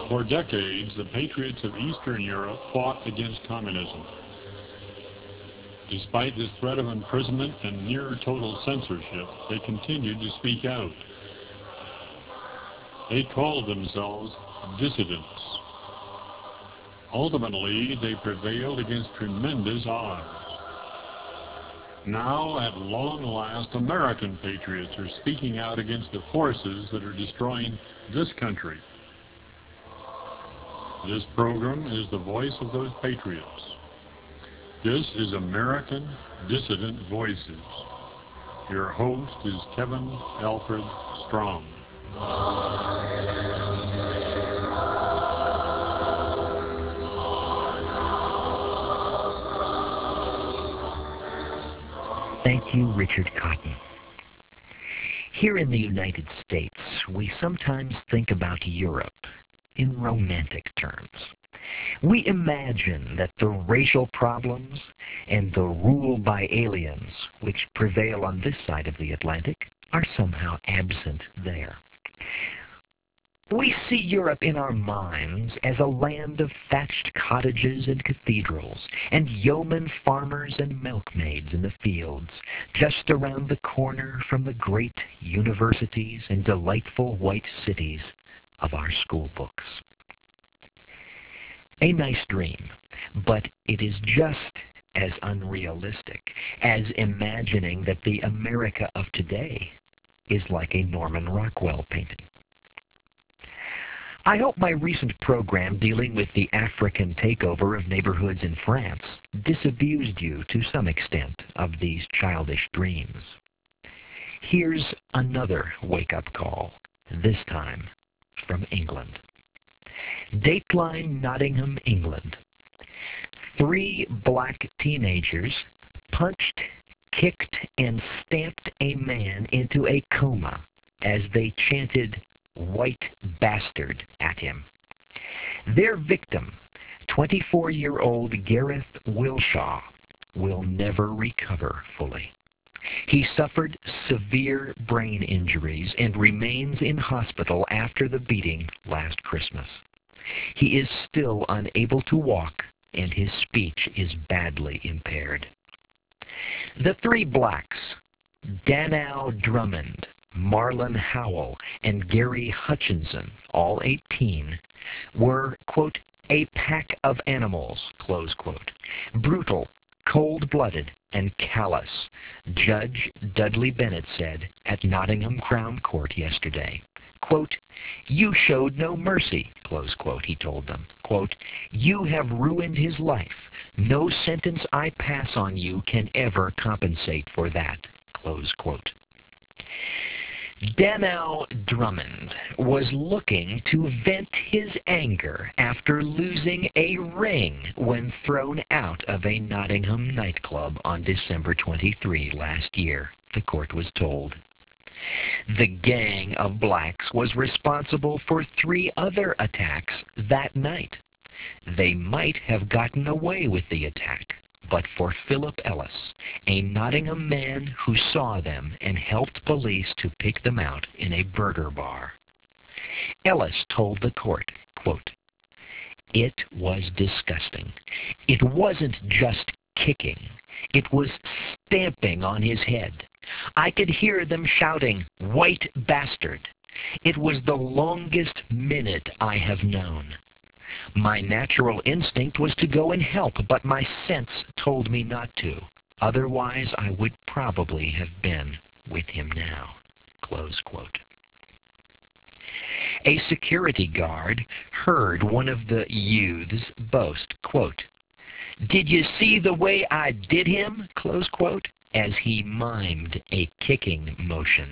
For decades, the patriots of Eastern Europe fought against communism. Despite this threat of imprisonment and near total censorship, they continued to speak out. They called themselves dissidents. Ultimately, they prevailed against tremendous odds. Now, at long last, American patriots are speaking out against the forces that are destroying this country. This program is the voice of those patriots. This is American Dissident Voices. Your host is Kevin Alfred Strong. Thank you, Richard Cotton. Here in the United States, we sometimes think about Europe in romantic terms. We imagine that the racial problems and the rule by aliens which prevail on this side of the Atlantic are somehow absent there. We see Europe in our minds as a land of thatched cottages and cathedrals, and yeoman farmers and milkmaids in the fields, just around the corner from the great universities and delightful white cities of our school books. A nice dream, but it is just as unrealistic as imagining that the America of today is like a Norman Rockwell painting. I hope my recent program dealing with the African takeover of neighborhoods in France disabused you to some extent of these childish dreams. Here's another wake-up call, this time from England. Dateline Nottingham, England. 3 black teenagers punched, kicked, and stamped a man into a coma as they chanted "white bastard" at him. Their victim, 24-year-old Gareth Wilshaw, will never recover fully. He suffered severe brain injuries and remains in hospital after the beating last Christmas. He is still unable to walk, and his speech is badly impaired. The 3 blacks, Danow Drummond, Marlon Howell, and Gary Hutchinson, all 18, were, quote, a pack of animals, close quote, brutal, cold-blooded, and callous, Judge Dudley Bennett said at Nottingham Crown Court yesterday. Quote, you showed no mercy, close quote, he told them. Quote, you have ruined his life. No sentence I pass on you can ever compensate for that, close quote. Danow Drummond was looking to vent his anger after losing a ring when thrown out of a Nottingham nightclub on December 23 last year, the court was told. The gang of blacks was responsible for 3 other attacks that night. They might have gotten away with the attack, but for Philip Ellis, a Nottingham man who saw them and helped police to pick them out in a burger bar. Ellis told the court, quote, it was disgusting. It wasn't just kicking. It was stamping on his head. I could hear them shouting, white bastard. It was the longest minute I have known. My natural instinct was to go and help, but my sense told me not to. Otherwise, I would probably have been with him now. Close quote. A security guard heard one of the youths boast, quote, did you see the way I did him? Close quote, as he mimed a kicking motion.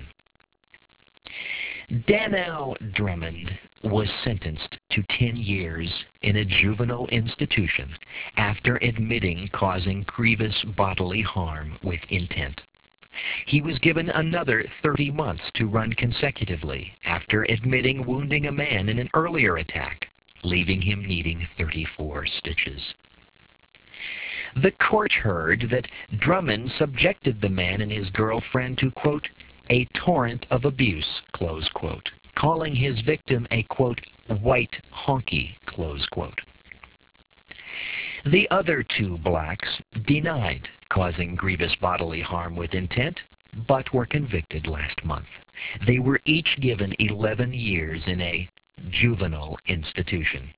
Danow Drummond was sentenced to 10 years in a juvenile institution after admitting causing grievous bodily harm with intent. He was given another 30 months to run consecutively after admitting wounding a man in an earlier attack, leaving him needing 34 stitches. The court heard that Drummond subjected the man and his girlfriend to, quote, a torrent of abuse, close quote, calling his victim a, quote, white honky, close quote. The other two blacks denied causing grievous bodily harm with intent, but were convicted last month. They were each given 11 years in a juvenile institution.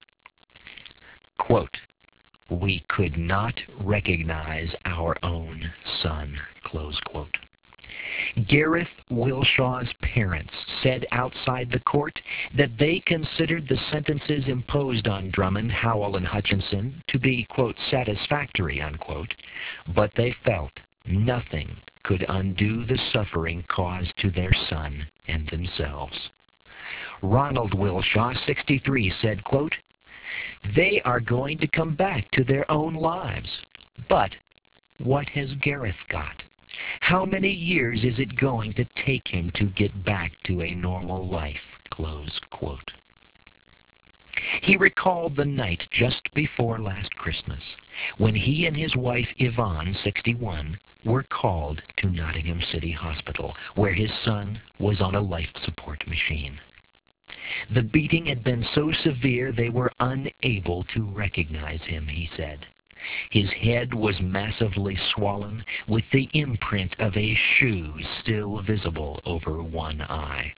Quote, we could not recognize our own son, close quote. Gareth Wilshaw's parents said outside the court that they considered the sentences imposed on Drummond, Howell, and Hutchinson to be, quote, satisfactory, unquote, but they felt nothing could undo the suffering caused to their son and themselves. Ronald Wilshaw, 63, said, quote, they are going to come back to their own lives. But what has Gareth got? How many years is it going to take him to get back to a normal life? Close quote. He recalled the night just before last Christmas, when he and his wife Yvonne, 61, were called to Nottingham City Hospital, where his son was on a life support machine. The beating had been so severe they were unable to recognize him, he said. His head was massively swollen, with the imprint of a shoe still visible over one eye.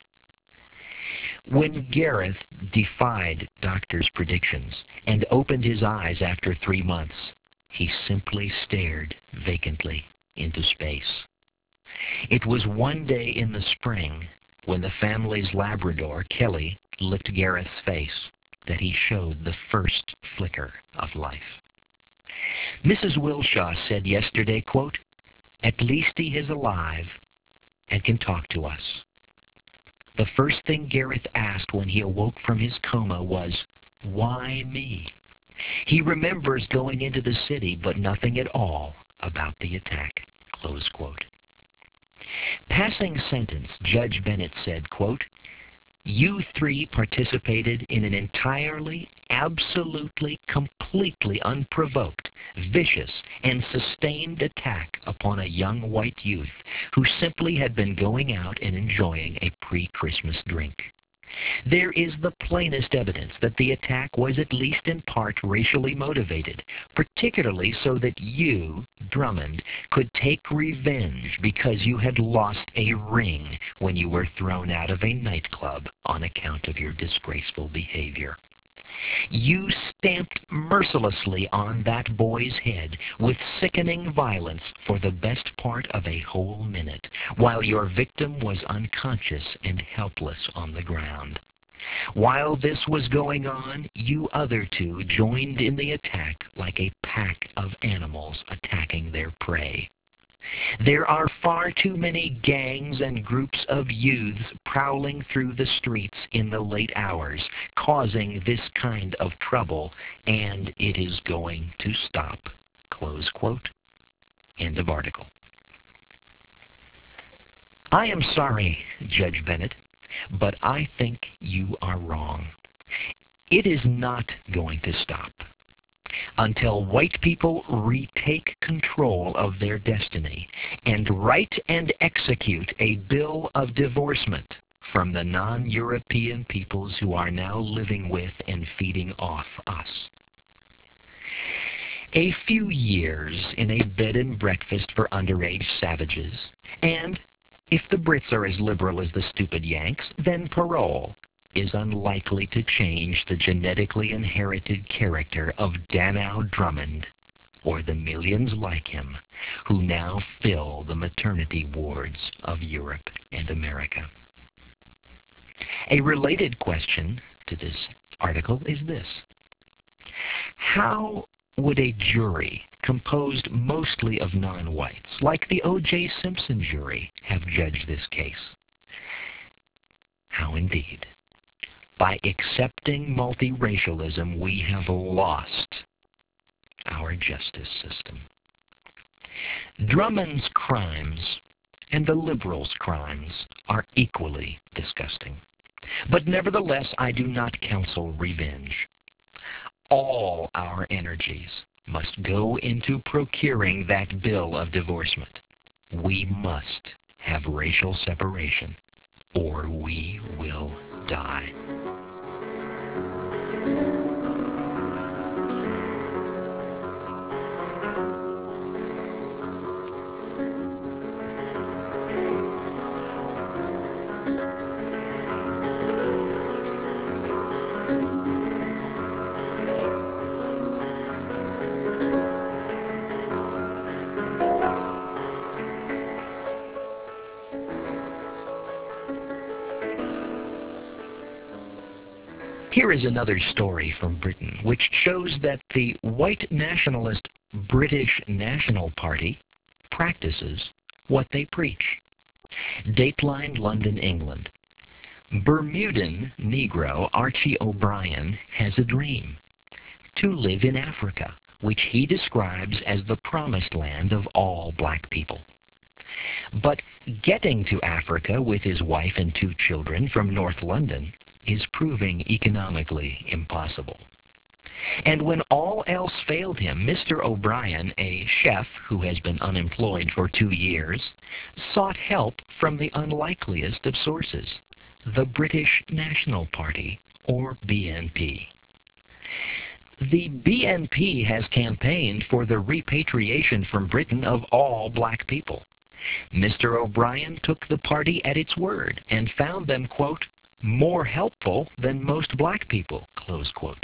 When Gareth defied doctors' predictions and opened his eyes after 3 months, he simply stared vacantly into space. It was one day in the spring, when the family's Labrador, Kelly, licked Gareth's face, that he showed the first flicker of life. Mrs. Wilshaw said yesterday, quote, at least he is alive and can talk to us. The first thing Gareth asked when he awoke from his coma was, why me? He remembers going into the city, but nothing at all about the attack, close quote. Passing sentence, Judge Bennett said, quote, you three participated in an entirely, absolutely, completely unprovoked, vicious, and sustained attack upon a young white youth who simply had been going out and enjoying a pre-Christmas drink. There is the plainest evidence that the attack was at least in part racially motivated, particularly so that you, Drummond, could take revenge because you had lost a ring when you were thrown out of a nightclub on account of your disgraceful behavior. You stamped mercilessly on that boy's head with sickening violence for the best part of a whole minute, while your victim was unconscious and helpless on the ground. While this was going on, you other two joined in the attack like a pack of animals attacking their prey. There are far too many gangs and groups of youths prowling through the streets in the late hours, causing this kind of trouble, and it is going to stop. Close quote. End of article. I am sorry, Judge Bennett, but I think you are wrong. It is not going to stop until white people retake control of their destiny and write and execute a bill of divorcement from the non-European peoples who are now living with and feeding off us. A few years in a bed and breakfast for underage savages, and if the Brits are as liberal as the stupid Yanks, then parole is unlikely to change the genetically inherited character of Danow Drummond, or the millions like him who now fill the maternity wards of Europe and America. A related question to this article is this: how would a jury composed mostly of non-whites, like the O.J. Simpson jury, have judged this case? How indeed. By accepting multiracialism, we have lost our justice system. Drummond's crimes and the liberals' crimes are equally disgusting. But nevertheless, I do not counsel revenge. All our energies must go into procuring that bill of divorcement. We must have racial separation, or we will die. die. Here is another story from Britain, which shows that the white nationalist British National Party practices what they preach. Dateline, London, England. Bermudan Negro Archie O'Brien has a dream: to live in Africa, which he describes as the promised land of all black people. But getting to Africa with his wife and 2 children from North London is proving economically impossible. And when all else failed him, Mr. O'Brien, a chef who has been unemployed for 2 years, sought help from the unlikeliest of sources, the British National Party, or BNP. The BNP has campaigned for the repatriation from Britain of all black people. Mr. O'Brien took the party at its word and found them, quote, more helpful than most black people, close quote.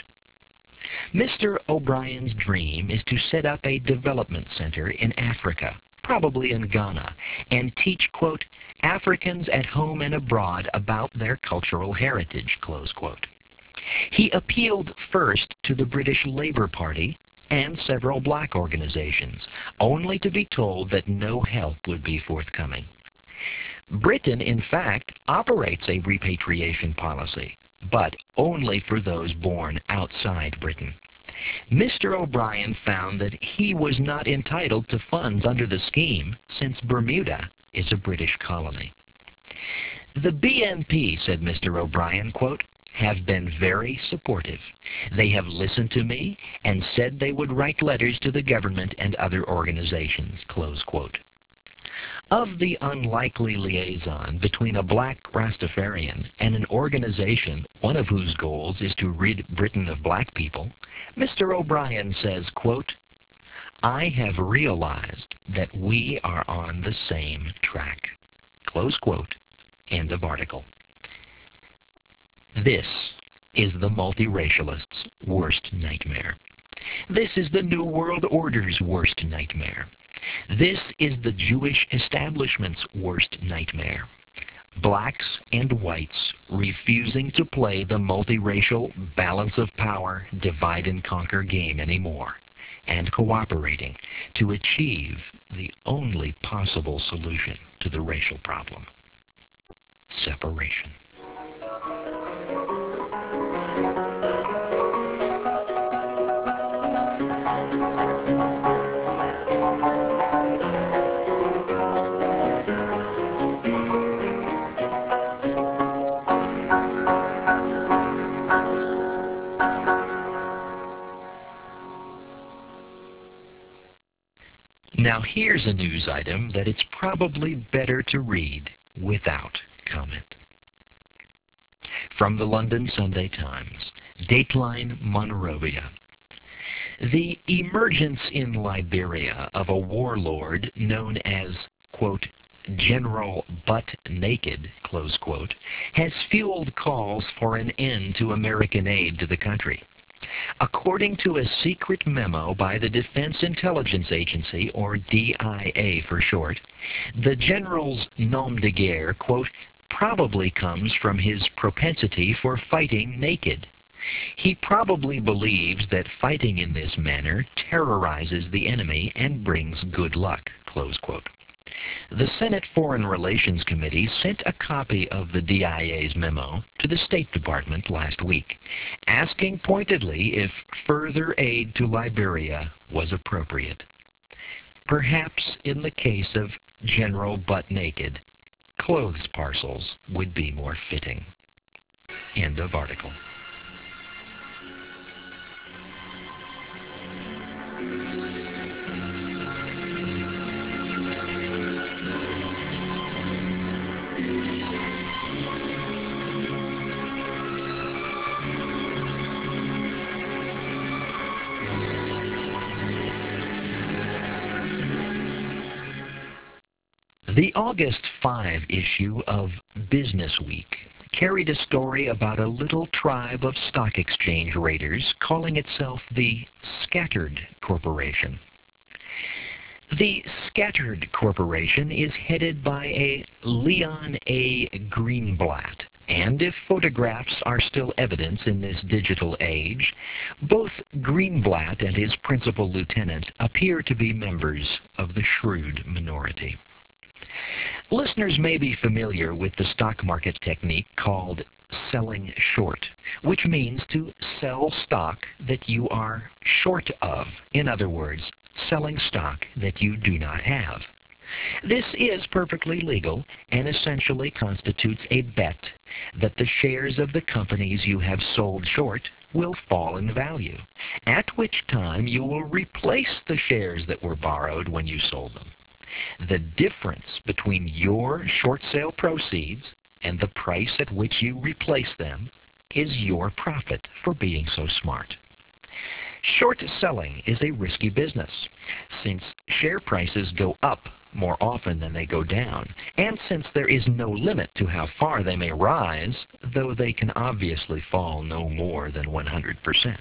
Mr. O'Brien's dream is to set up a development center in Africa, probably in Ghana, and teach, quote, Africans at home and abroad about their cultural heritage, close quote. He appealed first to the British Labour Party and several black organizations, only to be told that no help would be forthcoming. Britain, in fact, operates a repatriation policy, but only for those born outside Britain. Mr. O'Brien found that he was not entitled to funds under the scheme since Bermuda is a British colony. The BNP, said Mr. O'Brien, quote, have been very supportive. They have listened to me and said they would write letters to the government and other organizations, close quote. Of the unlikely liaison between a black Rastafarian and an organization, one of whose goals is to rid Britain of black people, Mr. O'Brien says, quote, I have realized that we are on the same track, close quote, end of article. This is the multiracialist's worst nightmare. This is the New World Order's worst nightmare. This is the Jewish establishment's worst nightmare. Blacks and whites refusing to play the multiracial balance of power, divide and conquer game anymore, and cooperating to achieve the only possible solution to the racial problem: separation. Now here's a news item that it's probably better to read without comment. From the London Sunday Times, Dateline, Monrovia. The emergence in Liberia of a warlord known as, quote, General Butt Naked, close quote, has fueled calls for an end to American aid to the country. According to a secret memo by the Defense Intelligence Agency, or DIA for short, the general's nom de guerre, quote, probably comes from his propensity for fighting naked. He probably believes that fighting in this manner terrorizes the enemy and brings good luck, close quote. The Senate Foreign Relations Committee sent a copy of the DIA's memo to the State Department last week, asking pointedly if further aid to Liberia was appropriate. Perhaps in the case of General Butt Naked, clothes parcels would be more fitting. End of article. The August 5 issue of Business Week carried a story about a little tribe of stock exchange raiders calling itself the Scattered Corporation. The Scattered Corporation is headed by a Leon A. Greenblatt, and if photographs are still evidence in this digital age, both Greenblatt and his principal lieutenant appear to be members of the shrewd minority. Listeners may be familiar with the stock market technique called selling short, which means to sell stock that you are short of. In other words, selling stock that you do not have. This is perfectly legal and essentially constitutes a bet that the shares of the companies you have sold short will fall in value, at which time you will replace the shares that were borrowed when you sold them. The difference between your short sale proceeds and the price at which you replace them is your profit for being so smart. Short selling is a risky business, since share prices go up more often than they go down, and since there is no limit to how far they may rise, though they can obviously fall no more than 100%.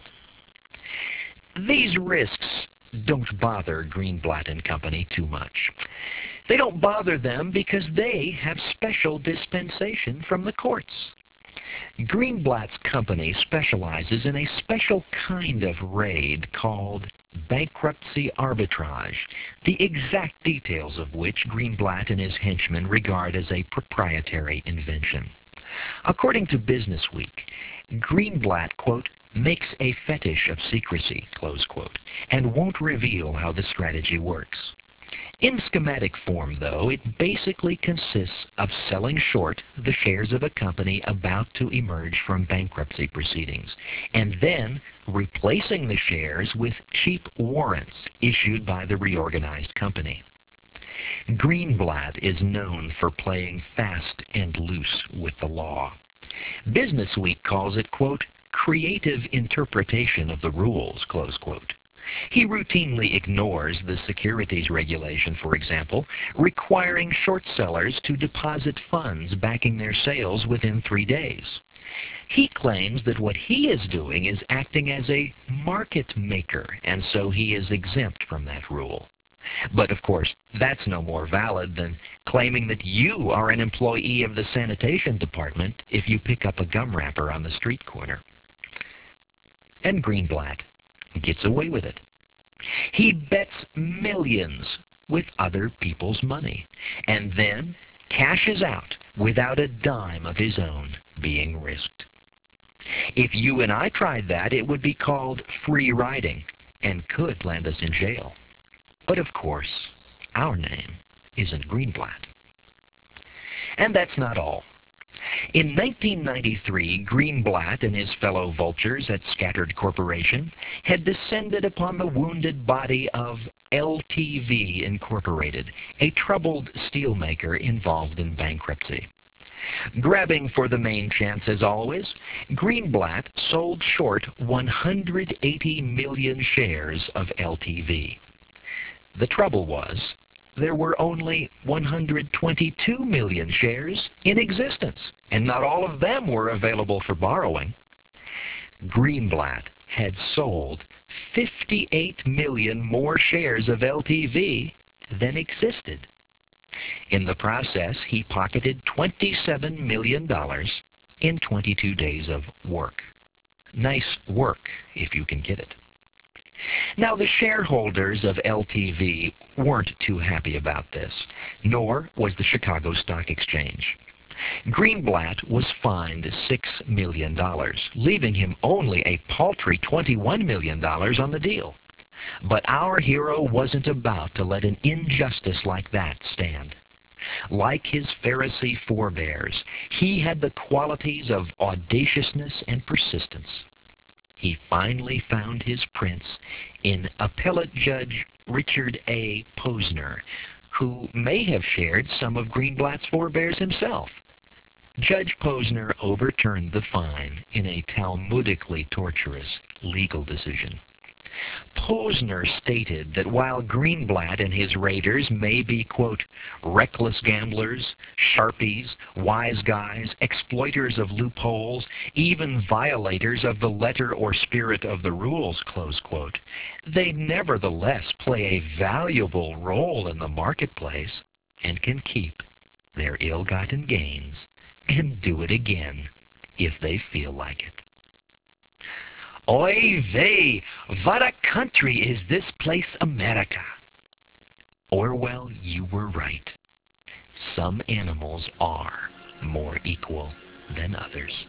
These risks don't bother Greenblatt and Company too much. They don't bother them because they have special dispensation from the courts. Greenblatt's company specializes in a special kind of raid called bankruptcy arbitrage, the exact details of which Greenblatt and his henchmen regard as a proprietary invention. According to Business Week, Greenblatt, quote, makes a fetish of secrecy, close quote, and won't reveal how the strategy works. In schematic form, though, it basically consists of selling short the shares of a company about to emerge from bankruptcy proceedings, and then replacing the shares with cheap warrants issued by the reorganized company. Greenblatt is known for playing fast and loose with the law. Business Week calls it, quote, creative interpretation of the rules, close quote. He routinely ignores the securities regulation, for example, requiring short sellers to deposit funds backing their sales within 3 days. He claims that what he is doing is acting as a market maker, and so he is exempt from that rule. But of course, that's no more valid than claiming that you are an employee of the sanitation department if you pick up a gum wrapper on the street corner. And Greenblatt gets away with it. He bets millions with other people's money, and then cashes out without a dime of his own being risked. If you and I tried that, it would be called free riding and could land us in jail. But of course, our name isn't Greenblatt. And that's not all. In 1993, Greenblatt and his fellow vultures at Scattered Corporation had descended upon the wounded body of LTV Incorporated, a troubled steelmaker involved in bankruptcy. Grabbing for the main chance as always, Greenblatt sold short 180 million shares of LTV. The trouble was, there were only 122 million shares in existence, and not all of them were available for borrowing. Greenblatt had sold 58 million more shares of LTV than existed. In the process, he pocketed $27 million in 22 days of work. Nice work, if you can get it. Now, the shareholders of LTV weren't too happy about this, nor was the Chicago Stock Exchange. Greenblatt was fined $6 million, leaving him only a paltry $21 million on the deal. But our hero wasn't about to let an injustice like that stand. Like his Pharisee forebears, he had the qualities of audaciousness and persistence. He finally found his prince in appellate judge Richard A. Posner, who may have shared some of Greenblatt's forebears himself. Judge Posner overturned the fine in a Talmudically torturous legal decision. Posner stated that while Greenblatt and his raiders may be, quote, reckless gamblers, sharpies, wise guys, exploiters of loopholes, even violators of the letter or spirit of the rules, close quote, they nevertheless play a valuable role in the marketplace and can keep their ill-gotten gains and do it again if they feel like it. Oy vey, what a country is this place America? Orwell, you were right. Some animals are more equal than others.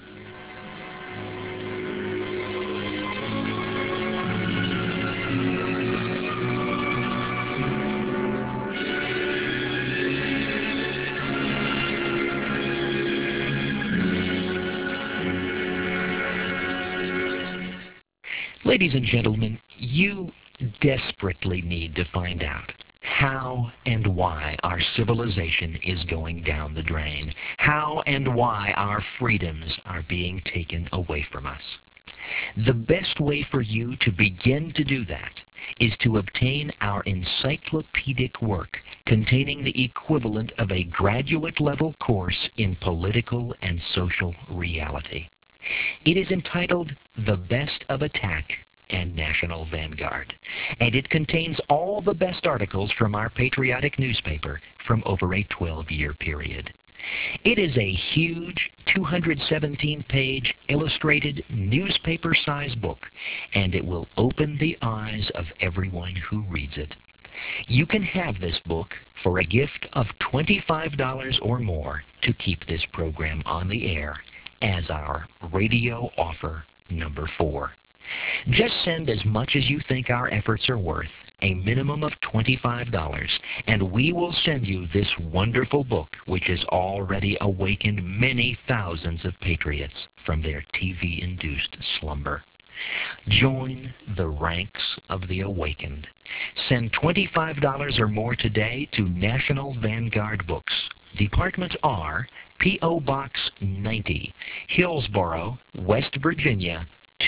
Ladies and gentlemen, you desperately need to find out how and why our civilization is going down the drain, how and why our freedoms are being taken away from us. The best way for you to begin to do that is to obtain our encyclopedic work containing the equivalent of a graduate-level course in political and social reality. It is entitled The Best of Attack and National Vanguard, and it contains all the best articles from our patriotic newspaper from over a 12-year period. It is a huge 217-page illustrated newspaper-sized book, and it will open the eyes of everyone who reads it. You can have this book for a gift of $25 or more to keep this program on the air as our radio offer number 4. Just send as much as you think our efforts are worth, a minimum of $25, and we will send you this wonderful book which has already awakened many thousands of patriots from their TV-induced slumber. Join the ranks of the awakened. Send $25 or more today to National Vanguard Books. Department R, P.O. Box 90, Hillsboro, West Virginia,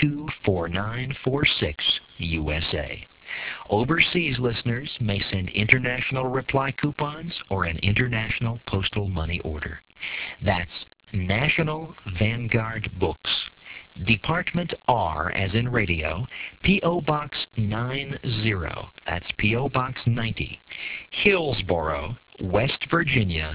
24946, USA. Overseas listeners may send international reply coupons or an international postal money order. That's National Vanguard Books. Department R, as in radio, P.O. Box 90, that's P.O. Box 90, Hillsboro, West Virginia,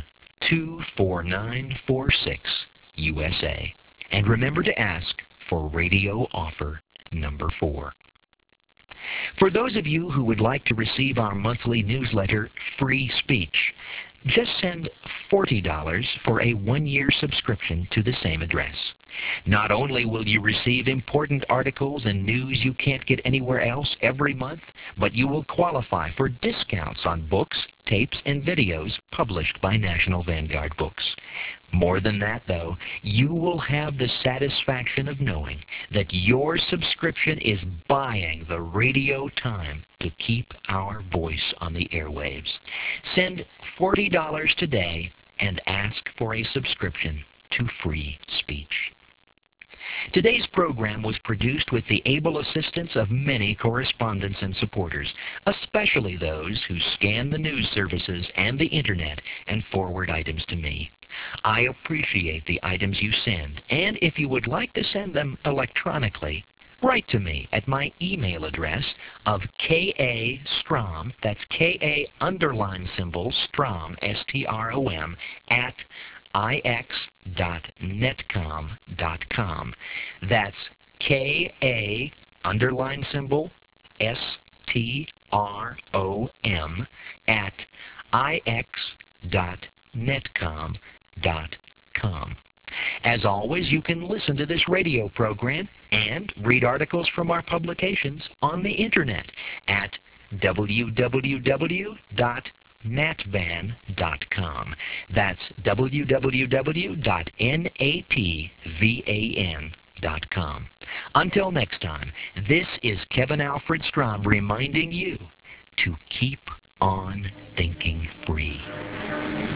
24946, USA. And remember to ask for radio offer number 4. For those of you who would like to receive our monthly newsletter, Free Speech, just send $40 for a 1-year subscription to the same address. Not only will you receive important articles and news you can't get anywhere else every month, but you will qualify for discounts on books, tapes, and videos published by National Vanguard Books. More than that, though, you will have the satisfaction of knowing that your subscription is buying the radio time to keep our voice on the airwaves. Send $40 today and ask for a subscription to Free Speech. Today's program was produced with the able assistance of many correspondents and supporters, especially those who scan the news services and the internet and forward items to me. I appreciate the items you send, and if you would like to send them electronically, write to me at my email address of K.A. Strom, that's K.A. Strom, S-T-R-O-M, at ix.netcom.com. That's K.A. S-T-R-O-M at ix.netcom.com. As always, you can listen to this radio program and read articles from our publications on the internet at www.natvan.com. That's www.natvan.com. Until next time, this is Kevin Alfred Strom reminding you to keep on thinking free.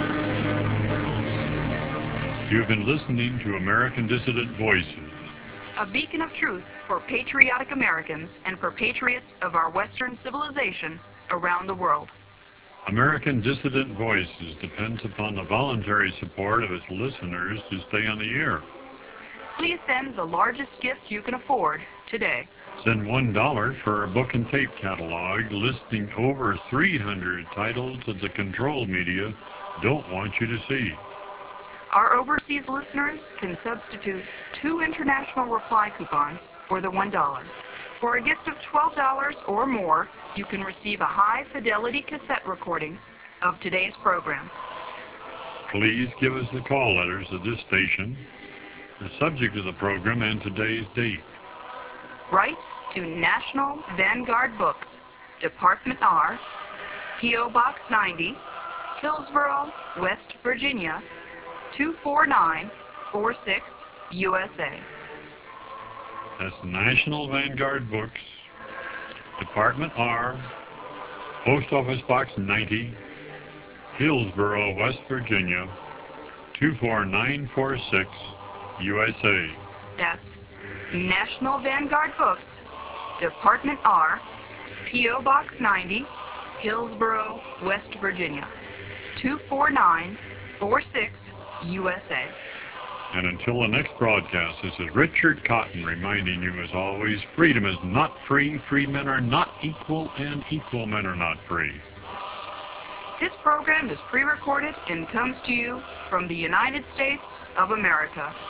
You've been listening to American Dissident Voices. a beacon of truth for patriotic Americans and for patriots of our Western civilization around the world. American Dissident Voices depends upon the voluntary support of its listeners to stay on the air. Please send the largest gift you can afford today. Send $1 for a book and tape catalog listing over 300 titles that the control media don't want you to see. Our overseas listeners can substitute 2 international reply coupons for the $1. For a gift of $12 or more, you can receive a high-fidelity cassette recording of today's program. Please give us the call letters of this station, the subject of the program, and today's date. Write to National Vanguard Books, Department R, P.O. Box 90, Hillsboro, West Virginia, 24946, USA. That's National Vanguard Books, Department R, Post Office Box 90, Hillsboro, West Virginia, 24946, USA. That's National Vanguard Books, Department R, P.O. Box 90, Hillsboro, West Virginia, 24946, USA. And until the next broadcast, this is Richard Cotton reminding you, as always, freedom is not free, free men are not equal, and equal men are not free. This program is pre-recorded and comes to you from the United States of America.